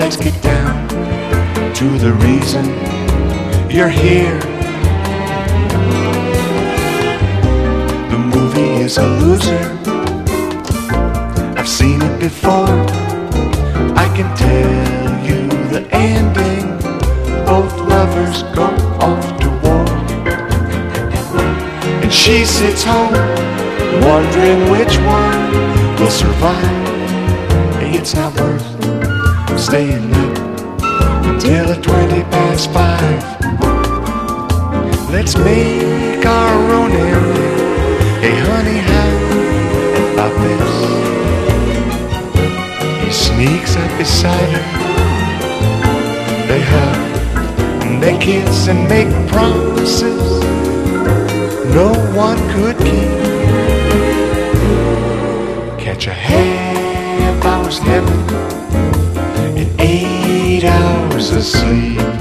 Let's get down to the reason you're here. The movie is a loser, I've seen it before. I can tell you the ending, both lovers go off to war. And she sits home, wondering which one will survive. It's not worth staying up until 5:20. Let's make our own ending. Hey honey, how about this? He sneaks up beside her, they hug and they kiss and make promises no one could keep. Catch a half hour's heaven and 8 hours of sleep.